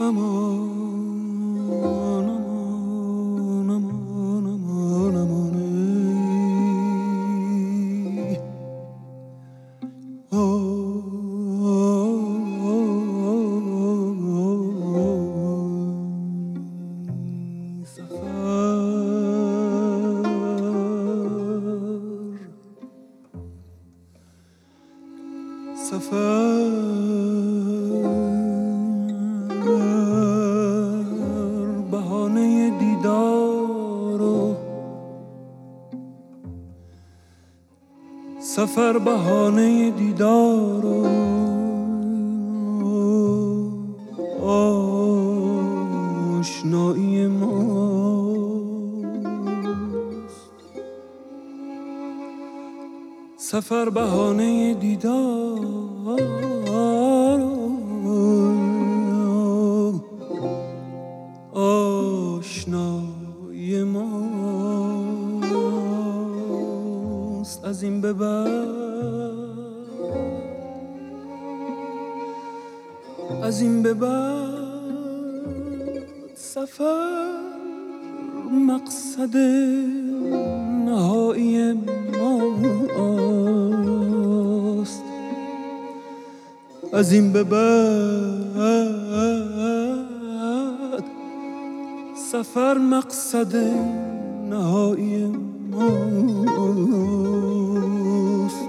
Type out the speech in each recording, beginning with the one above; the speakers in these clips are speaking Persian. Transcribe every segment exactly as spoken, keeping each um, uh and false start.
سفر بهانه دیدار و آشنایی ماست. سفر بهانه دیدار و آشنایی ماست. از این به بعد از این به بعد سفر مقصد نهایی ماست. از این به بعد سفر مقصد نهایی ماست.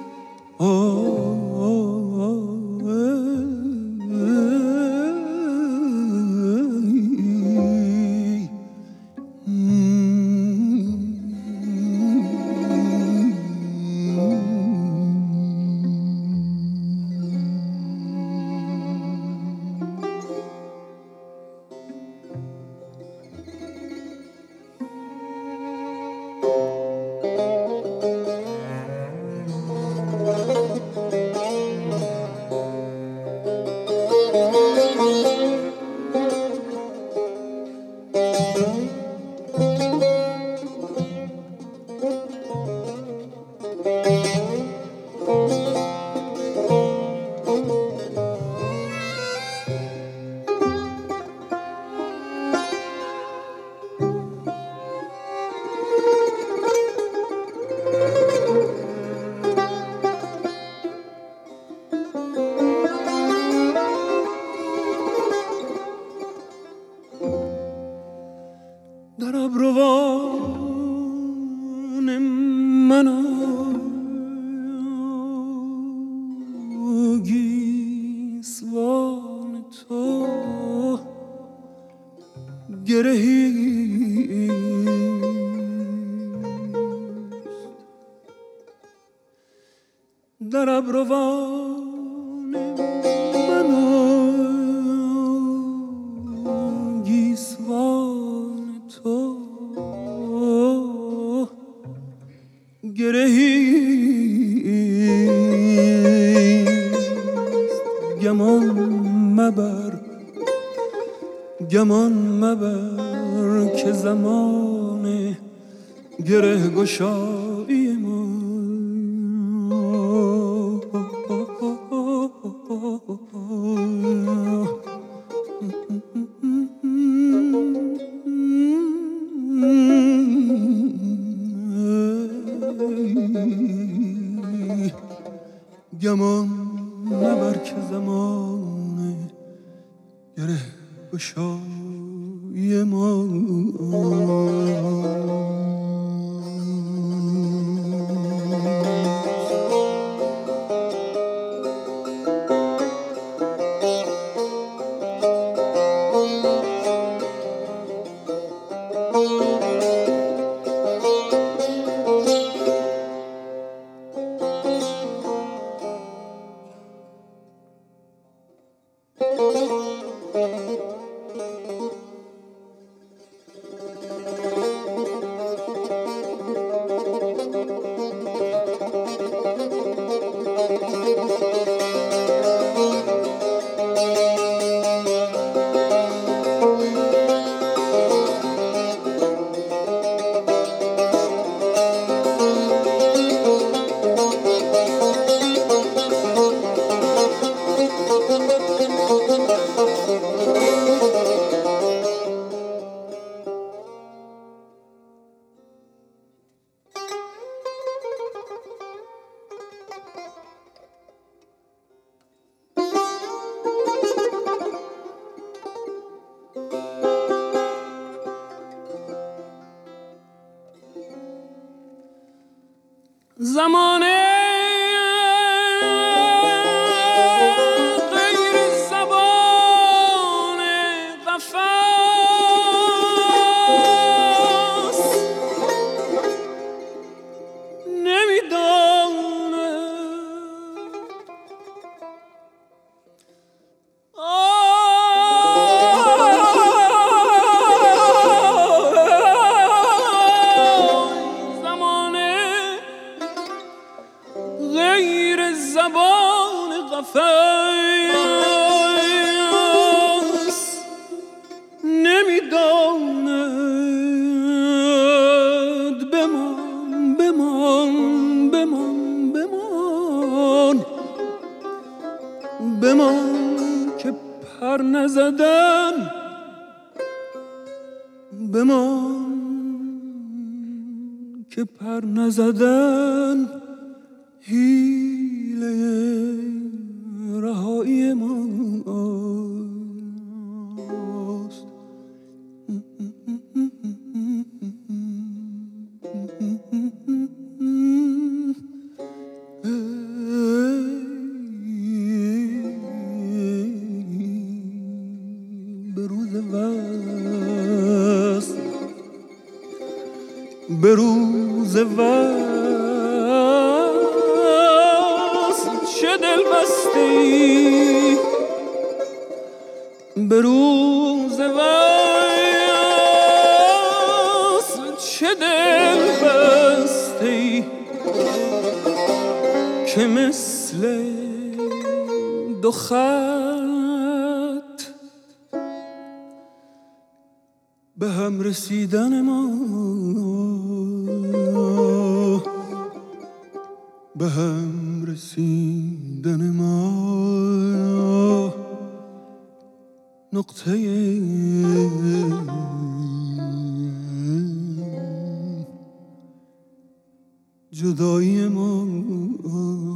در ابروان من گیسوان تو گرهیست. در ابروان من گیسوان تو گرهیست. گمان مبر گمان مبر که زمان گره گشایی ما گمان نبر که زمان گره گشایی ما زمانه غیر زبان قفس نمیدانه غیر زبان قفس نمیداند بمان بمان بمان بمان بمان که پر نزدن بمان که پر نزدن حیله رهایی ماست. به روز وصل به روز وصل چه دل بستی به روز وصل چه دل بستی که مثل دو خط به هم رسیدن ما به هم رسیدن ما نقطه جدایی ما